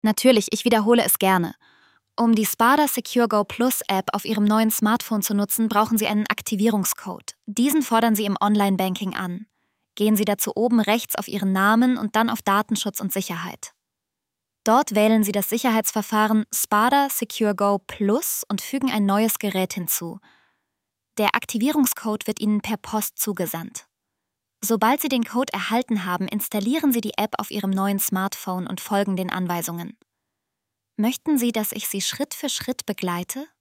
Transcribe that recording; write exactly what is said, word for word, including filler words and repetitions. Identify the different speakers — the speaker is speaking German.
Speaker 1: Natürlich, ich wiederhole es gerne. Um die Spada Secure Go Plus App auf Ihrem neuen Smartphone zu nutzen, brauchen Sie einen Aktivierungscode. Diesen fordern Sie im Online-Banking an. Gehen Sie dazu oben rechts auf Ihren Namen und dann auf Datenschutz und Sicherheit. Dort wählen Sie das Sicherheitsverfahren Spada Secure Go Plus und fügen ein neues Gerät hinzu. Der Aktivierungscode wird Ihnen per Post zugesandt. Sobald Sie den Code erhalten haben, installieren Sie die App auf Ihrem neuen Smartphone und folgen den Anweisungen. Möchten Sie, dass ich Sie Schritt für Schritt begleite?